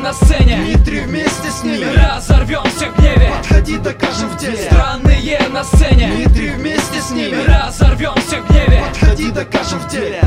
на сцене, Дмитрий вместе с ними. Разорвем всех в гневе. Подходи, докажем в деле. Странные на сцене, Дмитрий вместе с ними. Разорвем всех в гневе. Подходи, докажем в деле.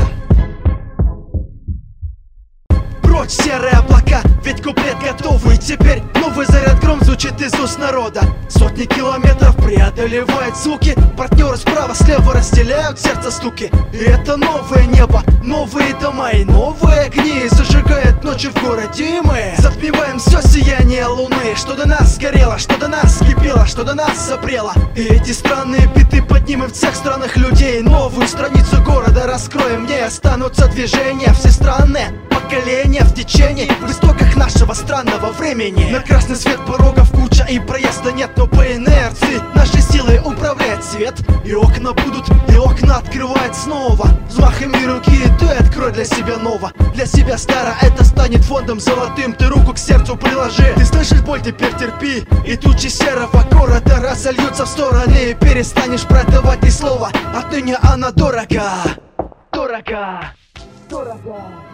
Прочь серые облака, ведь куплет готовый. Теперь новый заряд гром звучит из уст народа. Сотни километров преодолевает звуки. Партнеры справа, слева разделяют сердце стуки. И это новое небо, новые дома и новые огни. Зажигает ночи в городе, и мы затмеваем все сияние луны. Что до нас сгорело, что до нас кипело, что до нас запрело. И эти странные биты поднимем в всех странах людей. Новую страницу города раскроем, не останутся движения. Все странные поколения в течение, в истоках нашего странного времени. На красный свет порогов куча и проезда нет, но по инерции нашей силой управляет свет. И окна будут, и окна открывает снова. Взмахами руки ты открой для себя ново. Для себя старо, это станет фондом золотым. Ты руку к сердцу приложи, ты слышишь боль, теперь терпи. И тучи серого города разольются в стороны. И перестанешь продавать ни слова, отныне она дорога. Дорого, дорого.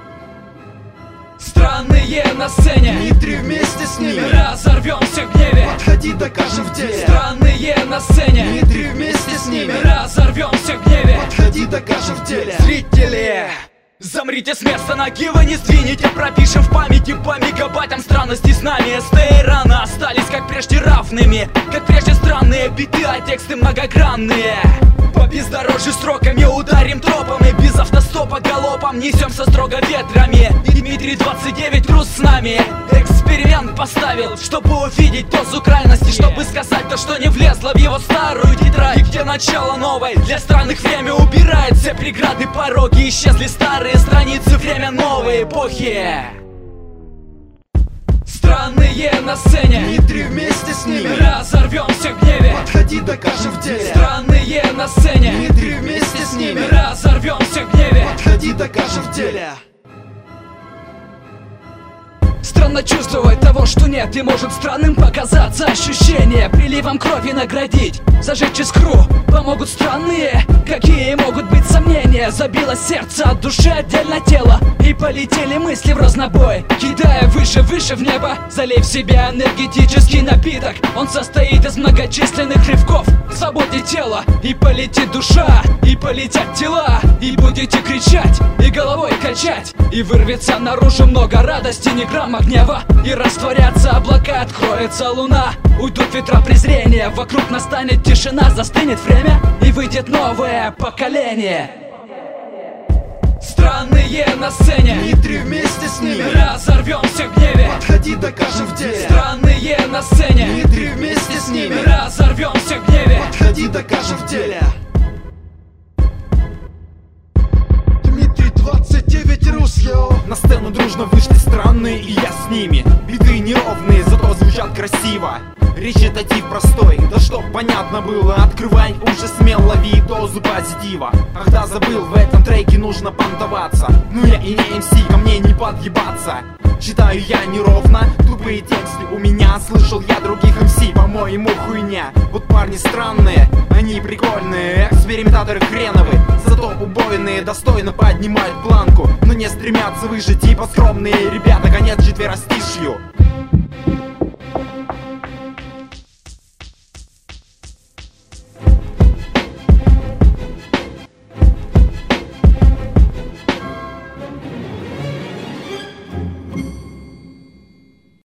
Странные на сцене, Дмитрий вместе с ними. Разорвем всех в гневе. Подходи, докажем в деле. Странные на сцене, Дмитрий вместе с ними. Разорвем всех в гневе. Подходи, докажем в деле. Зрители, замрите с места, ноги вы не сдвинете. Пропишем в памяти по мегабайтам странности с нами. СТ и рано остались как прежде равными, как прежде странные биты, а тексты многогранные. По бездорожью строками ударим тропом, и без автостопа галопом несемся строго ветрами. И Дмитрий 29 трус с нами. Эксперимент поставил, чтобы увидеть дозу крайности, чтобы сказать то, что не влезло в его старую тетрадь. И где начало новой, для странных время убирает все преграды, пороги. Исчезли старые страницы, время новой эпохи. Странные на сцене, Дмитрий вместе с ними. Разорвем всех в гневе. Подходи, докажем в деле. Странные на сцене, Дмитрий вместе с ними. Разорвем всех в гневе. Подходи, докажем в деле. Странно чувствовать того, что нет, и может странным показаться ощущение. Приливом крови наградить, зажечь искру помогут странные, какие могут быть сомнения. Забилось сердце от души, отдельно тело, и полетели мысли в разнобой, кидая выше, выше в небо. Залей в себя энергетический напиток, он состоит из многочисленных рывков к свободе тела. И полетит душа, и полетят тела, и будете кричать, и головой качать, и вырвется наружу много радости, ни грамма гнева. И растворятся облака, откроется луна, уйдут ветра презрения, вокруг настанет тишина, застынет время, и выйдет новое поколение. Странные на сцене, Дмитрий вместе с ними. Разорвем всех в гневе. Подходи, докажем в деле. Странные на сцене, Дмитрий вместе с ними. Разорвем всех в гневе. Подходи, докажем в деле. Дмитрий 29 рус, йоу. На сцену дружно вышли странные, и я с ними. Биты неровные, зато звучат красиво. Речитатив простой, да чтоб понятно было. Открывай уши, смело лови дозу позитива. Ах да, забыл, в этом треке нужно понтоваться. Ну я и не МС, ко мне не подъебаться. Читаю я неровно, тупые тексты у меня. Слышал я других МС, по-моему хуйня. Вот парни странные, они прикольные. Экспериментаторы хреновы, зато убойные, достойно поднимают планку, но не стремятся выжить, типа скромные ребята, конец четверостишью.